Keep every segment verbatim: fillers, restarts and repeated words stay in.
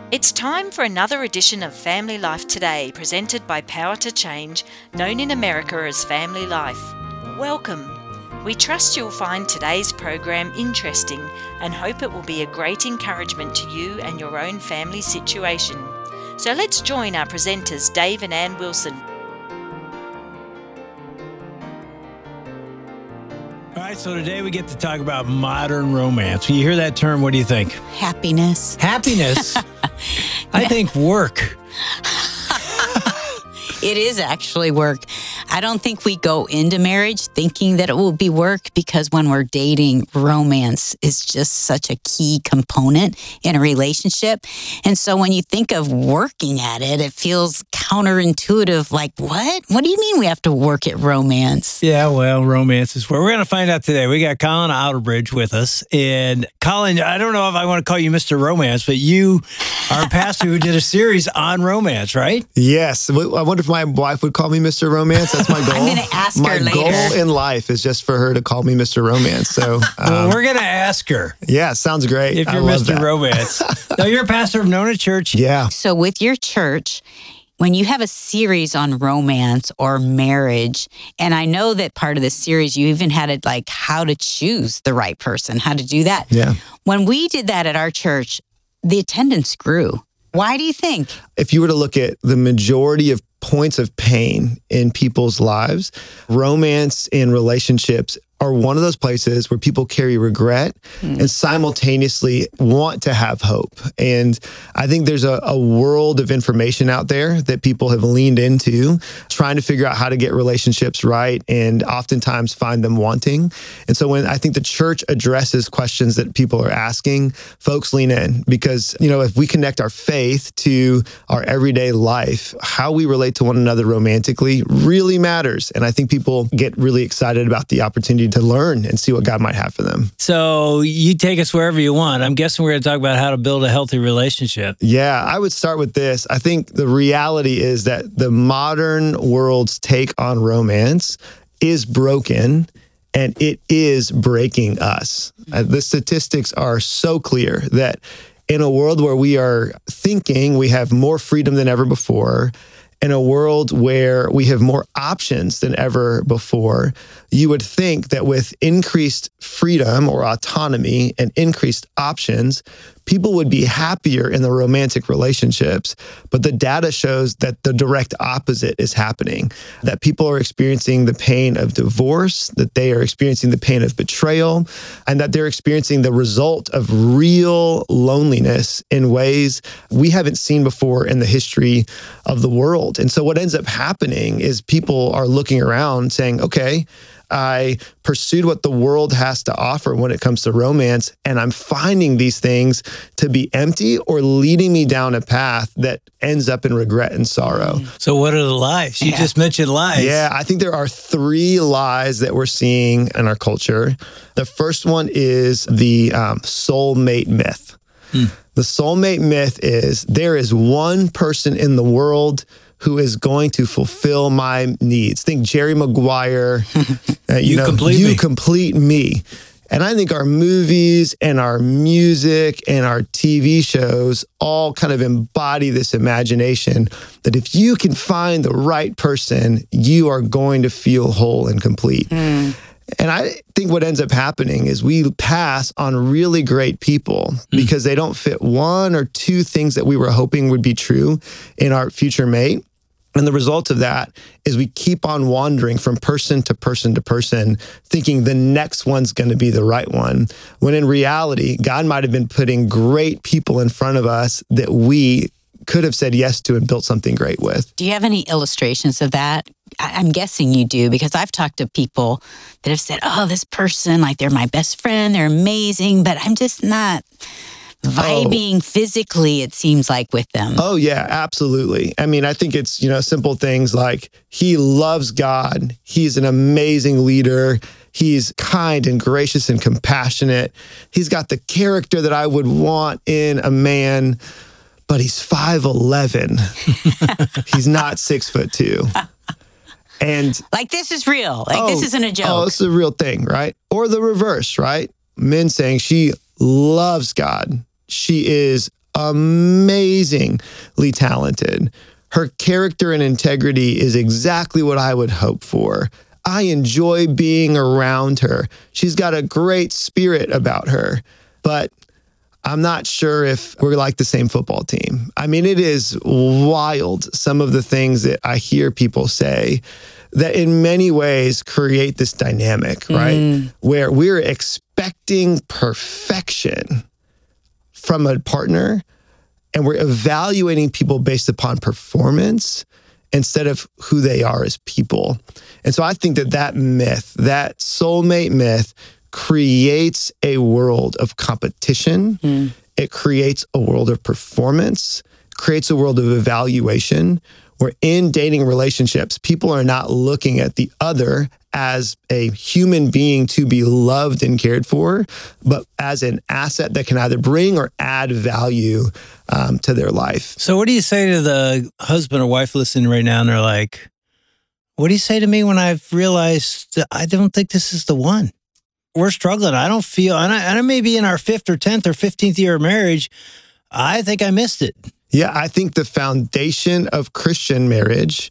It's time for another edition of Family Life Today, presented by Power to Change, known in America as Family Life. Welcome. We trust you'll find today's program interesting and hope it will be a great encouragement to you and your own family situation. So let's join our presenters, Dave and Ann Wilson. All right, so today we get to talk about modern romance. When you hear that term, what do you think? Happiness. Happiness? I think work. It is actually work. I don't think we go into marriage thinking that it will be work, because when we're dating, romance is just such a key component in a relationship. And so when you think of working at it, it feels counterintuitive. Like, what? What do you mean we have to work at romance? Yeah, well, romance is where we're going to find out today. We got Colin Outerbridge with us. And Colin, I don't know if I want to call you Mister Romance, but you are a pastor who did a series on romance, right? Yes. I wonder if my wife would call me Mister Romance. That's my goal. I'm going to ask my her later. My goal in life is just for her to call me Mister Romance. So, um, well, we're going to ask her. Yeah, sounds great. If I you're love Mister that. Romance. No, you're a pastor of Nona Church. Yeah. So with your church, when you have a series on romance or marriage, and I know that part of the series, you even had it like how to choose the right person, how to do that. Yeah. When we did that at our church, the attendance grew. Why do you think? If you were to look at the majority of points of pain in people's lives, romance and relationships are one of those places where people carry regret mm. and simultaneously want to have hope. And I think there's a, a world of information out there that people have leaned into, trying to figure out how to get relationships right and oftentimes find them wanting. And so when I think the church addresses questions that people are asking, folks lean in, because, you know, if we connect our faith to our everyday life, how we relate to one another romantically really matters. And I think people get really excited about the opportunity to learn and see what God might have for them. So you take us wherever you want. I'm guessing we're going to talk about how to build a healthy relationship. Yeah, I would start with this. I think the reality is that the modern world's take on romance is broken, and it is breaking us. Uh, the statistics are so clear that in a world where we are thinking we have more freedom than ever before, in a world where we have more options than ever before, you would think that with increased freedom or autonomy and increased options, people would be happier in their romantic relationships. But the data shows that the direct opposite is happening, that people are experiencing the pain of divorce, that they are experiencing the pain of betrayal, and that they're experiencing the result of real loneliness in ways we haven't seen before in the history of the world. And so what ends up happening is people are looking around saying, okay, I pursued what the world has to offer when it comes to romance, and I'm finding these things to be empty or leading me down a path that ends up in regret and sorrow. So what are the lies? You Yeah. just mentioned lies. Yeah, I think there are three lies that we're seeing in our culture. The first one is the um, soulmate myth. Hmm. The soulmate myth is there is one person in the world who is going to fulfill my needs. Think Jerry Maguire, uh, you, You know, complete you me. complete me. And I think our movies and our music and our T V shows all kind of embody this imagination that if you can find the right person, you are going to feel whole and complete. Mm. And I think what ends up happening is we pass on really great people mm. because they don't fit one or two things that we were hoping would be true in our future mate. And the result of that is we keep on wandering from person to person to person, thinking the next one's going to be the right one, when in reality, God might have been putting great people in front of us that we could have said yes to and built something great with. Do you have any illustrations of that? I- I'm guessing you do, because I've talked to people that have said, oh, this person, like they're my best friend, they're amazing, but I'm just not vibing oh. physically, it seems like, with them. Oh, yeah, absolutely. I mean, I think it's, you know, simple things like he loves God. He's an amazing leader. He's kind and gracious and compassionate. He's got the character that I would want in a man, but he's five eleven. He's not six foot two. And like, this is real. Like, oh, this isn't a joke. Oh, this is a real thing, right? Or the reverse, right? Men saying she loves God. She is amazingly talented. Her character and integrity is exactly what I would hope for. I enjoy being around her. She's got a great spirit about her, but I'm not sure if we're like the same football team. I mean, it is wild, some of the things that I hear people say that in many ways create this dynamic, right? Mm. Where we're expecting perfection from a partner and we're evaluating people based upon performance instead of who they are as people. And so I think that that myth, that soulmate myth, creates a world of competition. Mm. It creates a world of performance, creates a world of evaluation, where in dating relationships, people are not looking at the other as a human being to be loved and cared for, but as an asset that can either bring or add value um, to their life. So what do you say to the husband or wife listening right now and they're like, what do you say to me when I've realized that I don't think this is the one? We're struggling. I don't feel, and I, and I may be in our fifth or tenth or fifteenth year of marriage. I think I missed it. Yeah, I think the foundation of Christian marriage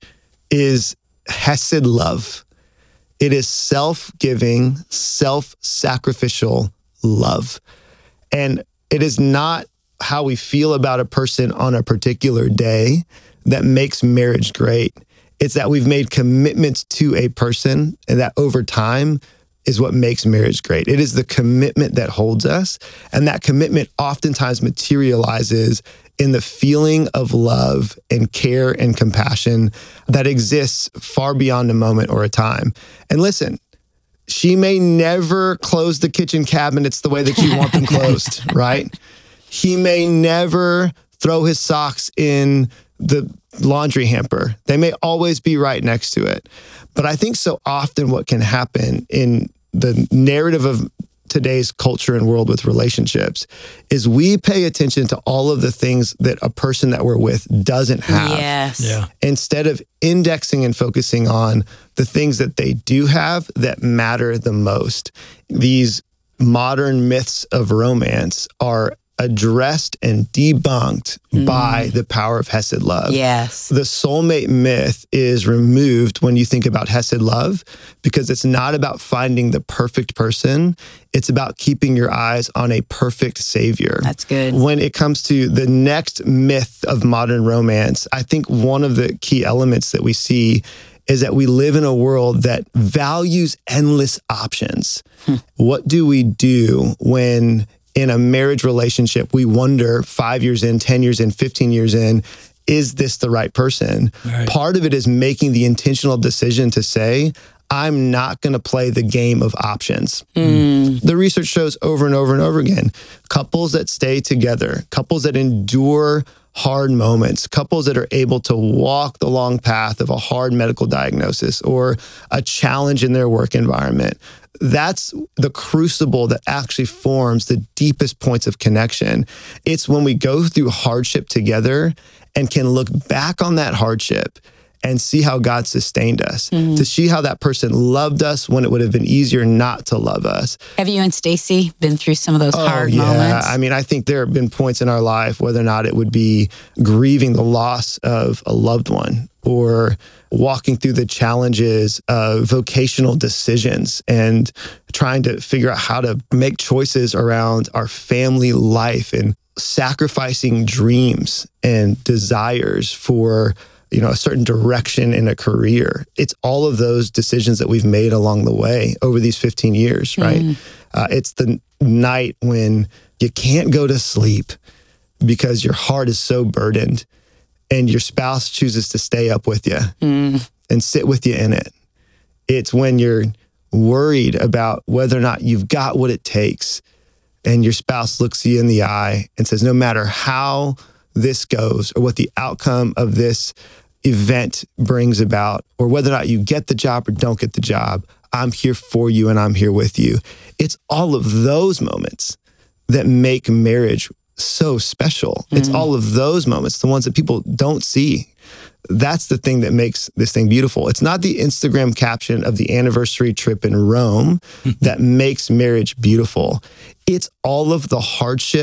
is Hesed love. It is self-giving, self-sacrificial love. And it is not how we feel about a person on a particular day that makes marriage great. It's that we've made commitments to a person and that over time is what makes marriage great. It is the commitment that holds us. And that commitment oftentimes materializes in the feeling of love and care and compassion that exists far beyond a moment or a time. And listen, she may never close the kitchen cabinets the way that you want them closed, right? He may never throw his socks in the laundry hamper. They may always be right next to it. But I think so often what can happen in the narrative of today's culture and world with relationships is we pay attention to all of the things that a person that we're with doesn't have. Yes. Yeah. Instead of indexing and focusing on the things that they do have that matter the most. These modern myths of romance are addressed and debunked mm. by the power of Hesed love. Yes. The soulmate myth is removed when you think about Hesed love because it's not about finding the perfect person. It's about keeping your eyes on a perfect savior. That's good. When it comes to the next myth of modern romance, I think one of the key elements that we see is that we live in a world that values endless options. Hmm. What do we do when in a marriage relationship, we wonder five years in, ten years in, fifteen years in, is this the right person? Right. Part of it is making the intentional decision to say, I'm not going to play the game of options. Mm. The research shows over and over and over again, couples that stay together, couples that endure hard moments, couples that are able to walk the long path of a hard medical diagnosis or a challenge in their work environment. That's the crucible that actually forms the deepest points of connection. It's when we go through hardship together and can look back on that hardship and see how God sustained us, mm-hmm. to see how that person loved us when it would have been easier not to love us. Have you and Stacy been through some of those oh, hard yeah. moments? I mean, I think there have been points in our life, whether or not it would be grieving the loss of a loved one or walking through the challenges of vocational decisions and trying to figure out how to make choices around our family life and sacrificing dreams and desires for, you know, a certain direction in a career. It's all of those decisions that we've made along the way over these fifteen years, right? Mm. Uh, it's the night when you can't go to sleep because your heart is so burdened and your spouse chooses to stay up with you mm. and sit with you in it. It's when you're worried about whether or not you've got what it takes and your spouse looks you in the eye and says, no matter how this goes or what the outcome of this event brings about, or whether or not you get the job or don't get the job, I'm here for you and I'm here with you. It's all of those moments that make marriage so special. Mm. It's all of those moments, the ones that people don't see. That's the thing that makes this thing beautiful. It's not the Instagram caption of the anniversary trip in Rome that makes marriage beautiful. It's all of the hardship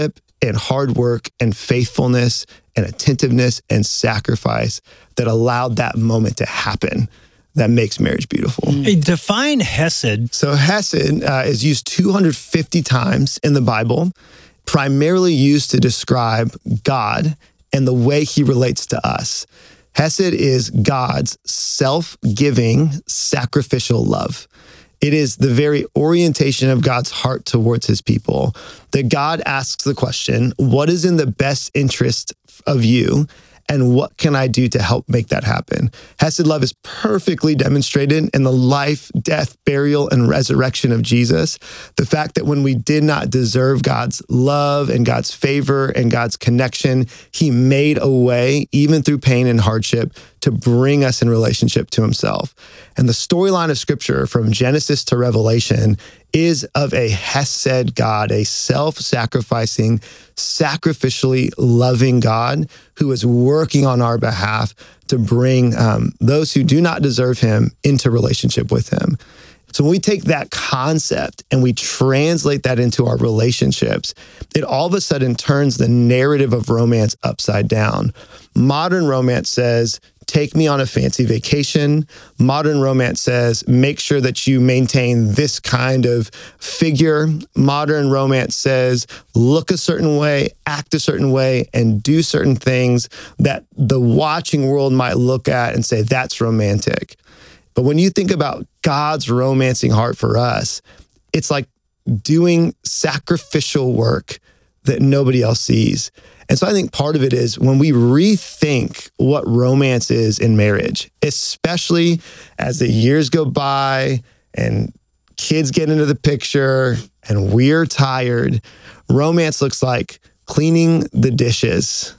and hard work and faithfulness and attentiveness and sacrifice that allowed that moment to happen that makes marriage beautiful. Hey, define Hesed. So Hesed uh, is used two hundred fifty times in the Bible, primarily used to describe God and the way he relates to us. Hesed is God's self-giving, sacrificial love. It is the very orientation of God's heart towards his people, that God asks the question, what is in the best interest of you? And what can I do to help make that happen? Hesed love is perfectly demonstrated in the life, death, burial, and resurrection of Jesus. The fact that when we did not deserve God's love and God's favor and God's connection, he made a way, even through pain and hardship, to bring us in relationship to himself. And the storyline of Scripture from Genesis to Revelation is of a Hesed God, a self-sacrificing, sacrificially loving God who is working on our behalf to bring um, those who do not deserve him into relationship with him. So when we take that concept and we translate that into our relationships, it all of a sudden turns the narrative of romance upside down. Modern romance says, take me on a fancy vacation. Modern romance says, make sure that you maintain this kind of figure. Modern romance says, look a certain way, act a certain way, and do certain things that the watching world might look at and say, that's romantic. But when you think about God's romancing heart for us, it's like doing sacrificial work that nobody else sees. And so I think part of it is when we rethink what romance is in marriage, especially as the years go by and kids get into the picture and we're tired, romance looks like cleaning the dishes.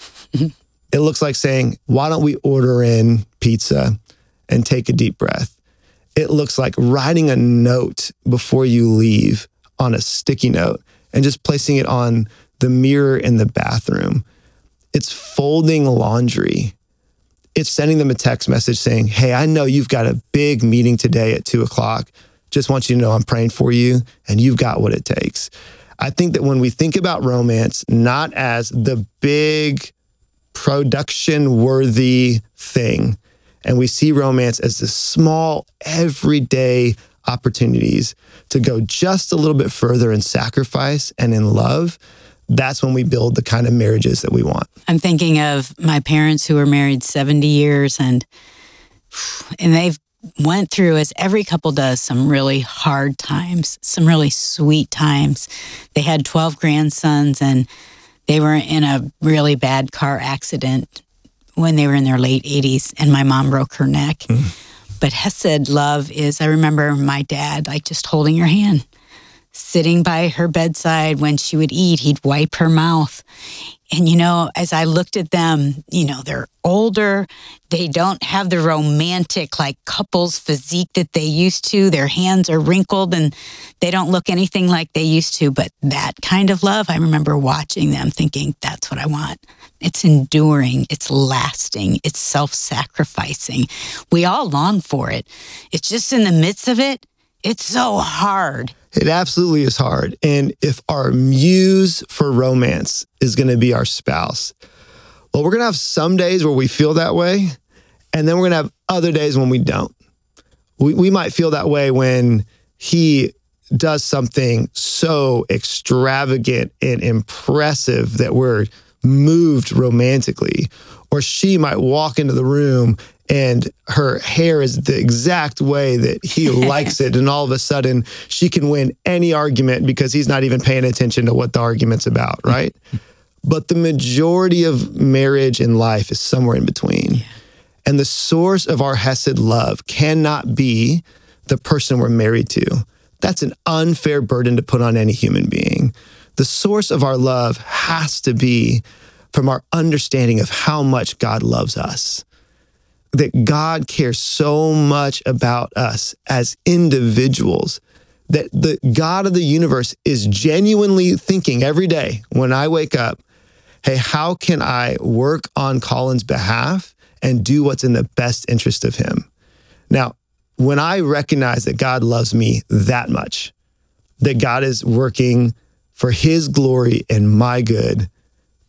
It looks like saying, why don't we order in pizza and take a deep breath? It looks like writing a note before you leave on a sticky note and just placing it on the mirror in the bathroom. It's folding laundry. It's sending them a text message saying, hey, I know you've got a big meeting today at two o'clock. Just want you to know I'm praying for you and you've got what it takes. I think that when we think about romance, not as the big production-worthy thing, and we see romance as the small, everyday opportunities to go just a little bit further in sacrifice and in love, that's when we build the kind of marriages that we want. I'm thinking of my parents who were married seventy years and and they've went through, as every couple does, some really hard times, some really sweet times. They had twelve grandsons and they were in a really bad car accident when they were in their late eighties and my mom broke her neck. Mm. But Hesed love is, I remember my dad like just holding her hand, sitting by her bedside when she would eat, he'd wipe her mouth. And, you know, as I looked at them, you know, they're older. They don't have the romantic, like, couples physique that they used to. Their hands are wrinkled and they don't look anything like they used to. But that kind of love, I remember watching them thinking, that's what I want. It's enduring. It's lasting. It's self-sacrificing. We all long for it. It's just in the midst of it, it's so hard. It absolutely is hard. And if our muse for romance is going to be our spouse, well, we're going to have some days where we feel that way. And then we're going to have other days when we don't. We, we might feel that way when he does something so extravagant and impressive that we're moved romantically. Or she might walk into the room and her hair is the exact way that he likes it. And all of a sudden, she can win any argument because he's not even paying attention to what the argument's about, right? But the majority of marriage and life is somewhere in between. Yeah. And the source of our Hesed love cannot be the person we're married to. That's an unfair burden to put on any human being. The source of our love has to be from our understanding of how much God loves us. That God cares so much about us as individuals, that the God of the universe is genuinely thinking every day when I wake up, hey, how can I work on Colin's behalf and do what's in the best interest of him? Now, when I recognize that God loves me that much, that God is working for his glory and my good,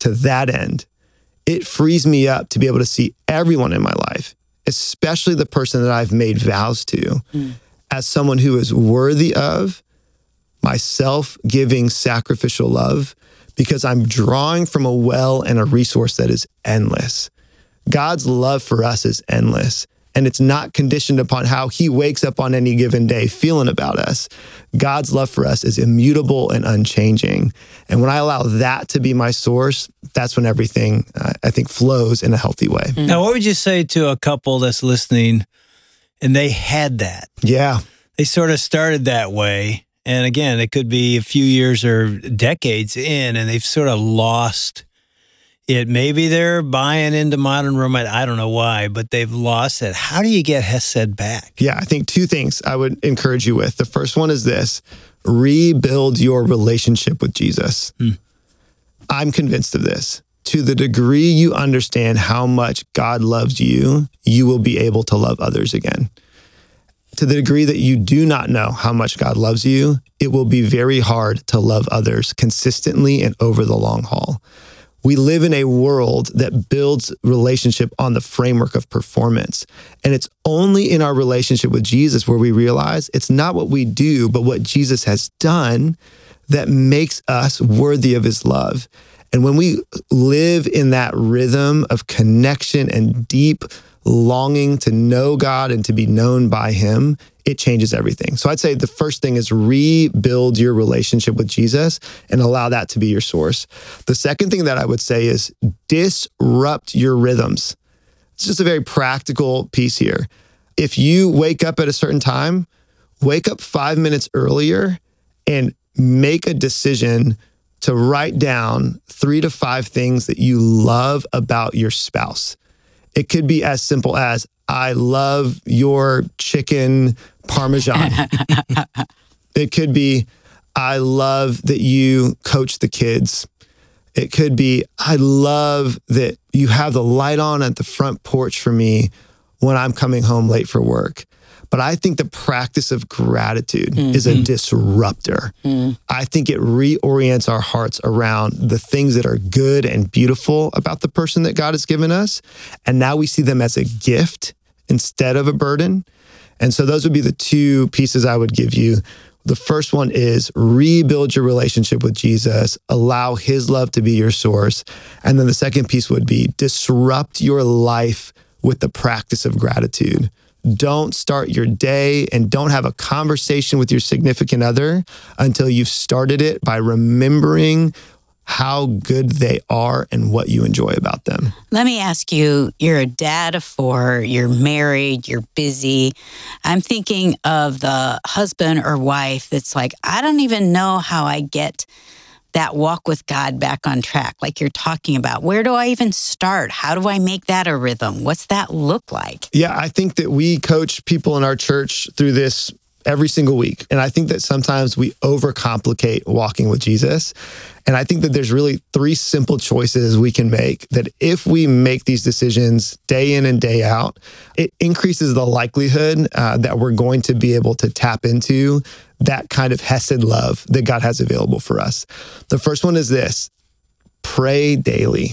to that end, it frees me up to be able to see everyone in my life, especially the person that I've made vows to, mm. as someone who is worthy of my self-giving sacrificial love, because I'm drawing from a well and a resource that is endless. God's love for us is endless, and it's not conditioned upon how he wakes up on any given day feeling about us. God's love for us is immutable and unchanging. And when I allow that to be my source, that's when everything, uh, I think, flows in a healthy way. Mm-hmm. Now, what would you say to a couple that's listening and they had that? Yeah. They sort of started that way. And again, it could be a few years or decades in, and they've sort of lost it. Maybe they're buying into modern romance. I don't know why, but they've lost it. How do you get Hesed back? Yeah, I think two things I would encourage you with. The first one is this: rebuild your relationship with Jesus. Hmm. I'm convinced of this. To the degree you understand how much God loves you, you will be able to love others again. To the degree that you do not know how much God loves you, it will be very hard to love others consistently and over the long haul. We live in a world that builds relationship on the framework of performance. And it's only in our relationship with Jesus where we realize it's not what we do, but what Jesus has done that makes us worthy of his love. And when we live in that rhythm of connection and deep longing to know God and to be known by him, it changes everything. So I'd say the first thing is rebuild your relationship with Jesus and allow that to be your source. The second thing that I would say is disrupt your rhythms. It's just a very practical piece here. If you wake up at a certain time, wake up five minutes earlier and make a decision to write down three to five things that you love about your spouse. It could be as simple as, I love your chicken parmesan. It could be, I love that you coach the kids. It could be, I love that you have the light on at the front porch for me when I'm coming home late for work. But I think the practice of gratitude mm-hmm. is a disruptor. Mm. I think it reorients our hearts around the things that are good and beautiful about the person that God has given us. And now we see them as a gift instead of a burden. And so those would be the two pieces I would give you. The first one is rebuild your relationship with Jesus, allow his love to be your source. And then the second piece would be disrupt your life with the practice of gratitude. Don't start your day and don't have a conversation with your significant other until you've started it by remembering how good they are and what you enjoy about them. Let me ask you, you're a dad of four, you're married, you're busy. I'm thinking of the husband or wife that's like, I don't even know how I get that walk with God back on track, like you're talking about. Where do I even start? How do I make that a rhythm? What's that look like? Yeah, I think that we coach people in our church through this every single week. And I think that sometimes we overcomplicate walking with Jesus. And I think that there's really three simple choices we can make that if we make these decisions day in and day out, it increases the likelihood uh, that we're going to be able to tap into that kind of Hesed love that God has available for us. The first one is this: pray daily.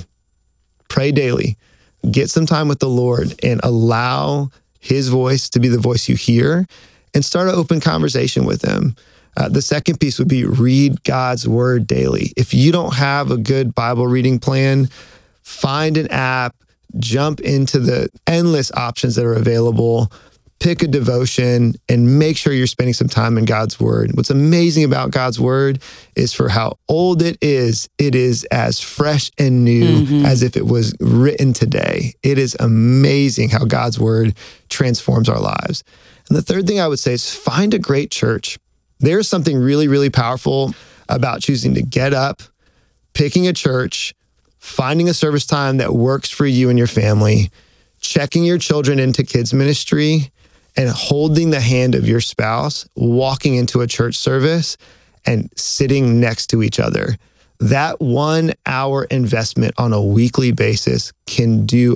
Pray daily. Get some time with the Lord and allow his voice to be the voice you hear and start an open conversation with him. Uh, the second piece would be read God's word daily. If you don't have a good Bible reading plan, find an app, jump into the endless options that are available, pick a devotion, and make sure you're spending some time in God's word. What's amazing about God's word is for how old it is, it is as fresh and new mm-hmm. as if it was written today. It is amazing how God's word transforms our lives. And the third thing I would say is find a great church. There's something really, really powerful about choosing to get up, picking a church, finding a service time that works for you and your family, checking your children into kids ministry, and holding the hand of your spouse, walking into a church service and sitting next to each other. That one hour investment on a weekly basis can do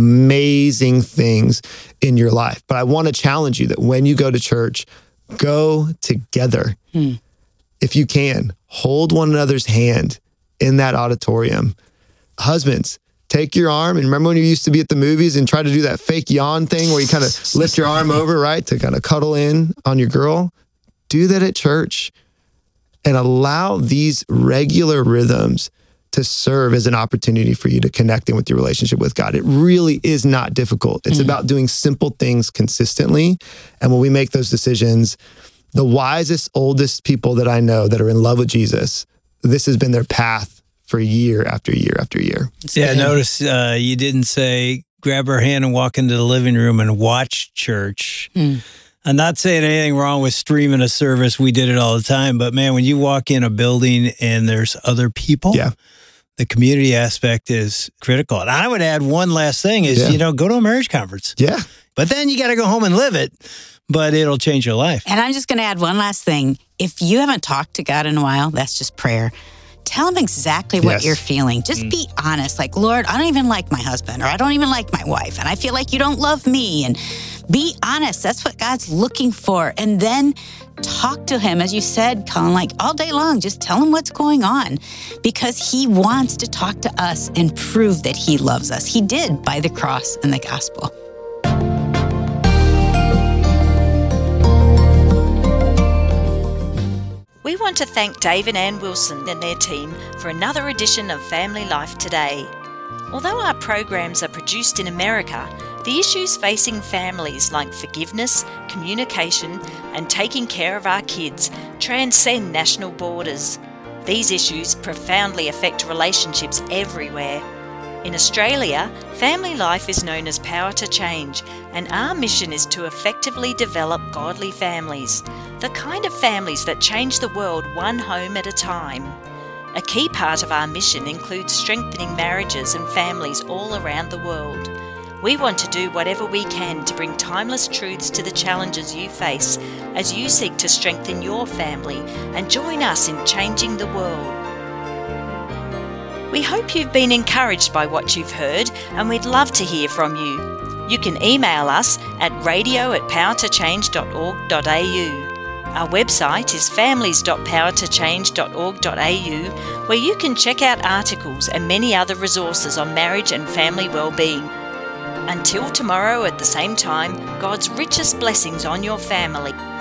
amazing things in your life. But I want to challenge you that when you go to church, go together. Hmm. If you can, hold one another's hand in that auditorium. husbands, take your arm. And remember when you used to be at the movies and try to do that fake yawn thing where you kind of lift your arm over, right, to kind of cuddle in on your girl? Do that at church and allow these regular rhythms to serve as an opportunity for you to connect in with your relationship with God. It really is not difficult. It's mm. about doing simple things consistently. And when we make those decisions, the wisest, oldest people that I know that are in love with Jesus, this has been their path for year after year after year. Yeah, notice uh, you didn't say, grab her hand and walk into the living room and watch church. Mm. I'm not saying anything wrong with streaming a service. We did it all the time. But man, when you walk in a building and there's other people, yeah. the community aspect is critical. And I would add one last thing is, yeah. you know, go to a marriage conference. Yeah. But then you got to go home and live it. But it'll change your life. And I'm just going to add one last thing. If you haven't talked to God in a while, that's just prayer. Tell him exactly what yes. you're feeling. Just mm. be honest. Like, Lord, I don't even like my husband, or I don't even like my wife, and I feel like you don't love me. And be honest. That's what God's looking for. And then talk to him, as you said, Colin, like all day long. Just tell him what's going on, because he wants to talk to us and prove that he loves us. He did by the cross and the gospel. We want to thank Dave and Ann Wilson and their team for another edition of Family Life Today. Although our programs are produced in America, the issues facing families like forgiveness, communication, and taking care of our kids transcend national borders. These issues profoundly affect relationships everywhere. In Australia, Family Life is known as Power to Change, and our mission is to effectively develop godly families, the kind of families that change the world one home at a time. A key part of our mission includes strengthening marriages and families all around the world. We want to do whatever we can to bring timeless truths to the challenges you face as you seek to strengthen your family and join us in changing the world. We hope you've been encouraged by what you've heard, and we'd love to hear from you. You can email us at radio at power to change dot org dot a u. Our website is families dot power to change dot org dot a u, where you can check out articles and many other resources on marriage and family well-being. Until tomorrow at the same time, God's richest blessings on your family.